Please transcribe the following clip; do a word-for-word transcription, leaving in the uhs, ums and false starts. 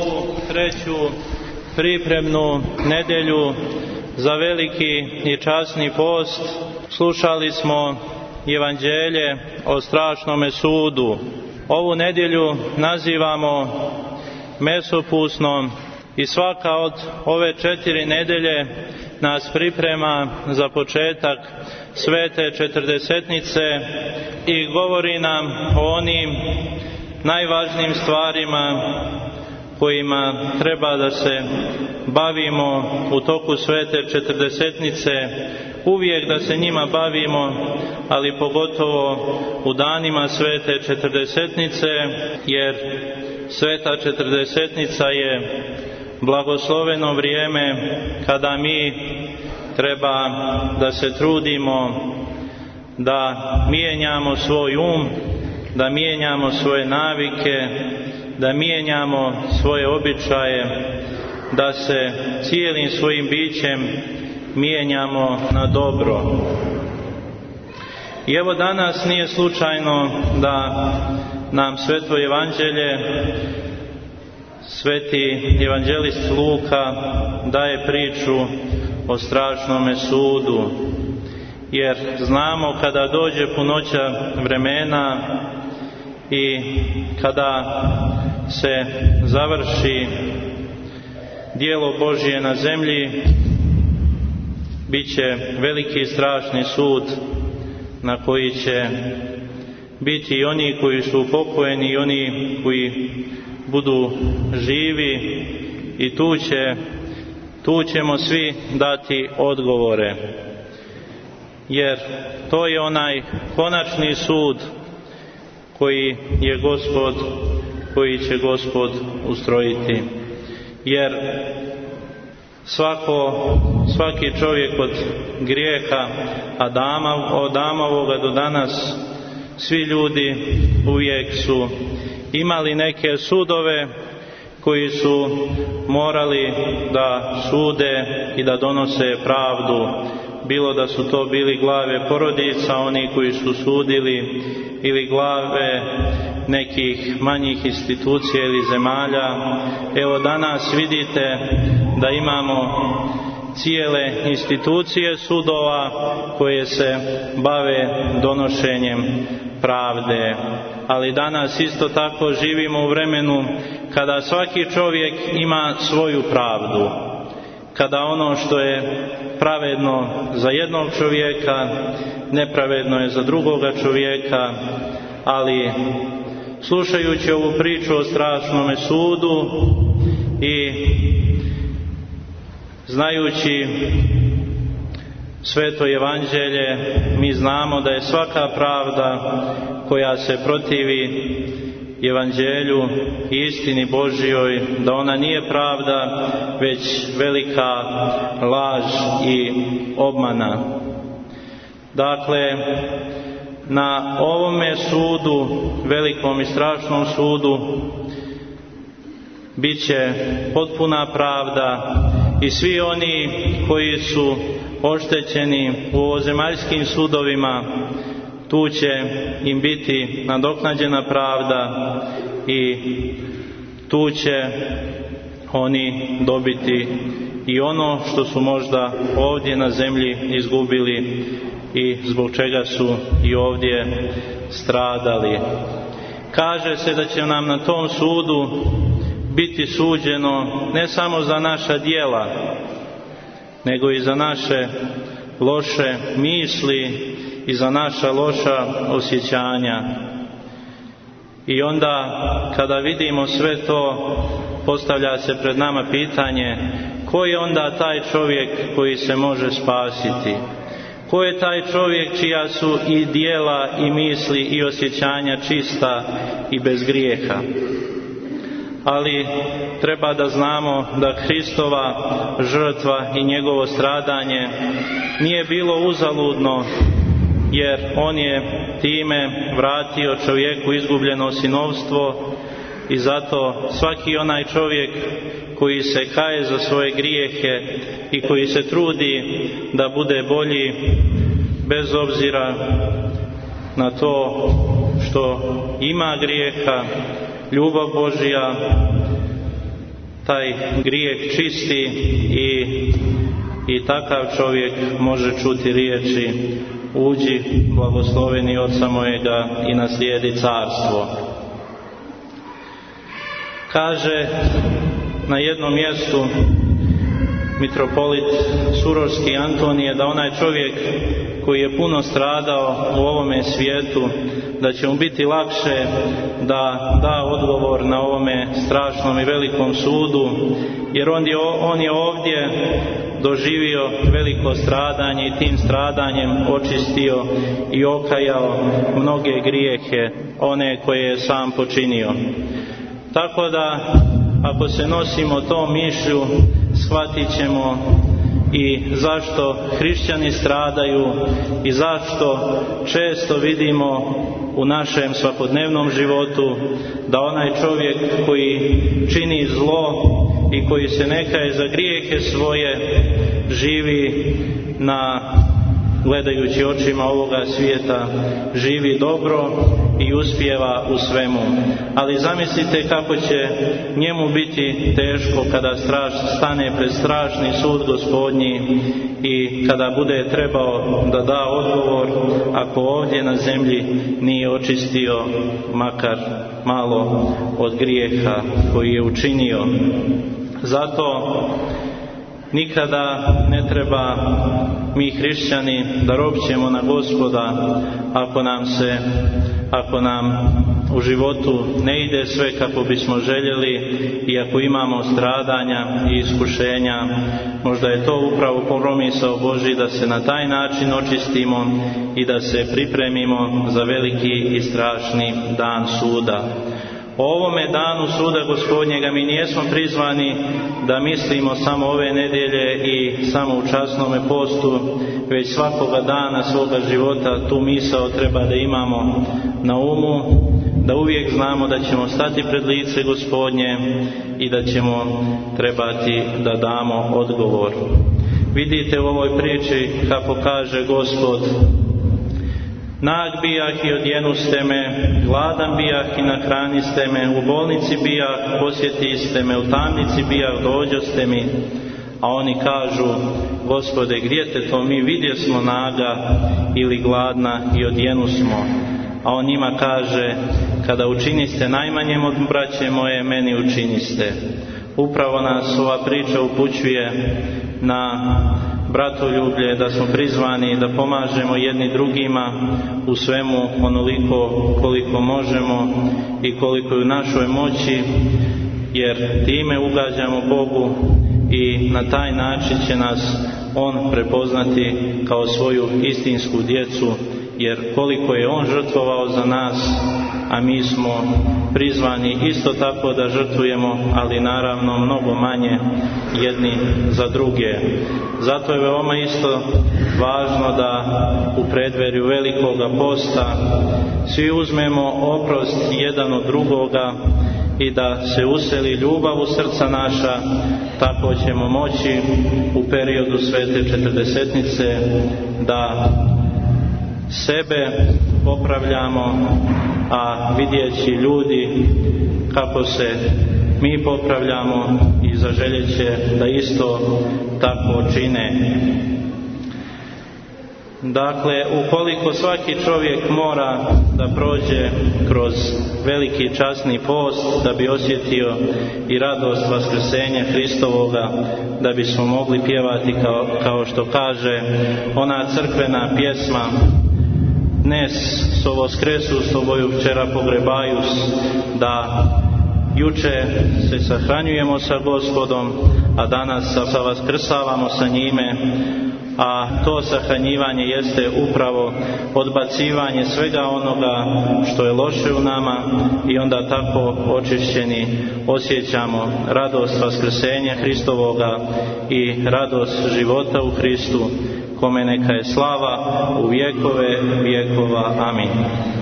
ovu treću pripremnu nedjelju za veliki i časni post slušali smo Evanđelje o strašnome sudu. Ovu nedjelju nazivamo mesopusnom i svaka od ove četiri nedjelje nas priprema za početak svete četrdesetnice i govori nam o onim najvažnijim stvarima kojima treba da se bavimo u toku svete četrdesetnice, uvijek da se njima bavimo, ali pogotovo u danima svete četrdesetnice, jer sveta četrdesetnica je blagosloveno vrijeme kada mi treba da se trudimo da mijenjamo svoj um, da mijenjamo svoje navike, da mijenjamo svoje običaje, da se cijelim svojim bićem mijenjamo na dobro. I evo danas nije slučajno da nam sveto evanđelje, sveti evanđelist Luka daje priču o strašnome sudu, jer znamo kada dođe punoća vremena i kada se završi djelo Božje na zemlji, bit će veliki i strašni sud na koji će biti i oni koji su upokojeni i oni koji budu živi, i tu će tu ćemo svi dati odgovore, jer to je onaj konačni sud koji je Gospod, koji će Gospod ustrojiti. Jer svako, svaki čovjek od grijeha Adama, od Adamovoga do danas, svi ljudi uvijek su imali neke sudove koji su morali da sude i da donose pravdu, bilo da su to bili glave porodica, oni koji su sudili, ili glave nekih manjih institucija ili zemalja. Evo danas vidite da imamo cijele institucije sudova koje se bave donošenjem pravde. Ali danas isto tako živimo u vremenu kada svaki čovjek ima svoju pravdu, kada ono što je pravedno za jednog čovjeka, nepravedno je za drugoga čovjeka. Ali slušajući ovu priču o strašnome sudu i znajući sveto evanđelje, mi znamo da je svaka pravda koja se protivi evanđelju i istini Božjoj, da ona nije pravda, već velika laž i obmana. Dakle, na ovome sudu, velikom i strašnom sudu, bit će potpuna pravda i svi oni koji su oštećeni u ovozemaljskim sudovima, tu će im biti nadoknađena pravda i tu će oni dobiti i ono što su možda ovdje na zemlji izgubili i zbog čega su i ovdje stradali. Kaže se da će nam na tom sudu biti suđeno ne samo za naša djela, nego i za naše loše misli i za naša loša osjećanja. I onda kada vidimo sve to, postavlja se pred nama pitanje: ko je onda taj čovjek koji se može spasiti? Ko je taj čovjek čija su i djela i misli i osjećanja čista i bez grijeha? Ali treba da znamo da Hristova žrtva i njegovo stradanje nije bilo uzaludno, jer on je time vratio čovjeku izgubljeno sinovstvo, i zato svaki onaj čovjek koji se kaje za svoje grijehe i koji se trudi da bude bolji, bez obzira na to što ima grijeha, ljubav Božja taj grijeh čisti i, i takav čovjek može čuti riječi: uđi, blagosloveni Oca mojega, i naslijedi carstvo. Kaže na jednom mjestu mitropolit Surorski Antonije da onaj čovjek koji je puno stradao u ovome svijetu, da će mu biti lakše da da odgovor na ovome strašnom i velikom sudu, jer on je, on je ovdje doživio veliko stradanje i tim stradanjem očistio i okajao mnoge grijehe, one koje je sam počinio. Tako da, ako se nosimo tom mišlju, shvatit ćemo i zašto hrišćani stradaju i zašto često vidimo u našem svakodnevnom životu da onaj čovjek koji čini zlo i koji se ne kaje za grijehe svoje živi na, gledajući očima ovoga svijeta, živi dobro i uspijeva u svemu. Ali zamislite kako će njemu biti teško kada straš, stane pred strašni sud Gospodnji i kada bude trebao da da odgovor, ako ovdje na zemlji nije očistio makar malo od grijeha koji je učinio. Zato nikada ne treba mi hrišćani da ropćemo na Gospoda ako nam se, ako nam u životu ne ide sve kako bismo željeli i ako imamo stradanja i iskušenja. Možda je to upravo promisao Božji da se na taj način očistimo i da se pripremimo za veliki i strašni dan suda. O ovome danu suda Gospodnjega mi nijesmo prizvani da mislimo samo ove nedjelje i samo u časnome postu, već svakoga dana svoga života tu misao treba da imamo na umu, da uvijek znamo da ćemo stati pred lice Gospodnje i da ćemo trebati da damo odgovor. Vidite u ovoj priči kako kaže Gospod: nag bijah i odjenuste me, gladan bijah i nahraniste me, u bolnici bijah, posjetiste me, u tamnici bijah, dođoste mi. A oni kažu: Gospode, gdje te to mi vidjesmo naga ili gladna i odjenusmo? A on njima kaže: kada učiniste najmanjem od braće moje, meni učiniste. Upravo nas ova priča upućuje na bratoljublje, da smo prizvani da pomažemo jedni drugima u svemu onoliko koliko možemo i koliko je u našoj moći, jer time ugađamo Bogu i na taj način će nas On prepoznati kao svoju istinsku djecu, jer koliko je On žrtvovao za nas, a mi smo prizvani isto tako da žrtvujemo, ali naravno mnogo manje jedni za druge. Zato je veoma isto važno da u predverju velikoga posta svi uzmemo oprost jedan od drugoga i da se useli ljubav u srca naša. Tako ćemo moći u periodu svete četrdesetnice da sebe popravljamo, a vidjeći ljudi kako se mi popravljamo i zaželjeće da isto tako čine. Dakle, ukoliko svaki čovjek mora da prođe kroz veliki časni post da bi osjetio i radost vaskrsenja Hristovoga, da bismo mogli pjevati kao, kao što kaže ona crkvena pjesma: Dnes so voskresus s oboju včera pogrebajus, da juče se sahranjujemo sa Gospodom, a danas se vaskrsavamo sa njime, a to sahranjivanje jeste upravo odbacivanje svega onoga što je loše u nama i onda tako očišćeni osjećamo radost vaskrsenja Hristovoga i radost života u Hristu, kome neka je slava u vjekove vjekova. Amin.